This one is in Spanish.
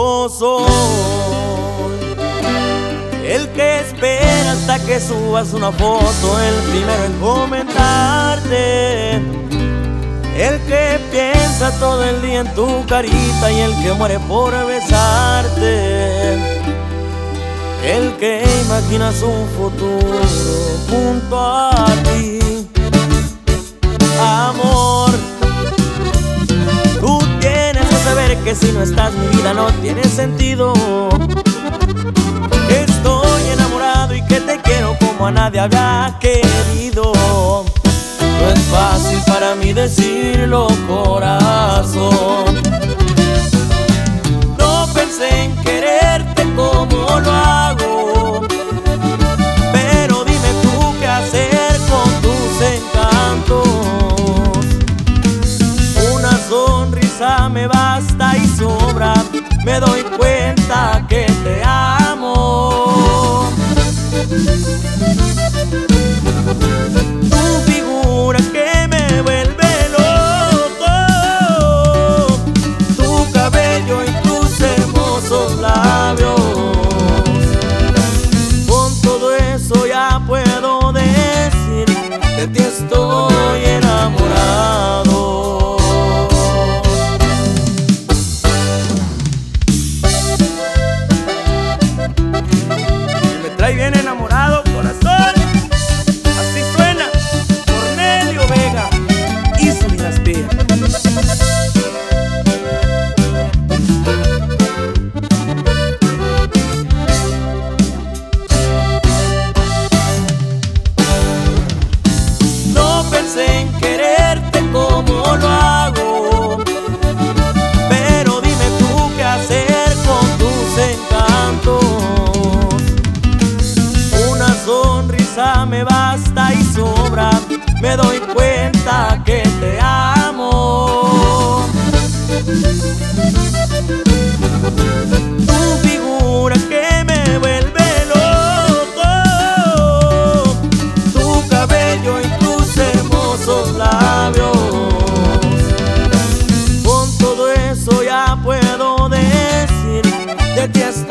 yo soy el que espera hasta que subas una foto, el primero en comentarte, el que piensa todo el día en tu carita y el que muere por besarte, el que imagina su futuro junto a ti. Amor, tú tienes que saber que si no estás mi vida no tiene sentido. Estoy enamorado y que te quiero como a nadie había querido. No es fácil para mí decirlo, corazón. No pensé en quererte como lo hago, pero dime tú qué hacer con tus encantos. Una sonrisa me basta y sobra, me doy cuenta que te amo. Tu figura que me vuelve loco, tu cabello y tus hermosos labios. Con todo eso ya puedo decir, de ti estoy enamorado. Me trae bien enamorado, corazón. Así suena Cornelio Vega y su dinastía. No pensé en quererte como lo hago, pero dime tú qué hacer con tus encantos. Una sonrisa me basta y sobra, me doy cuenta que te amo. Tu figura que me vuelve loco, tu cabello y tus hermosos labios. Con todo eso ya puedo decir, de ti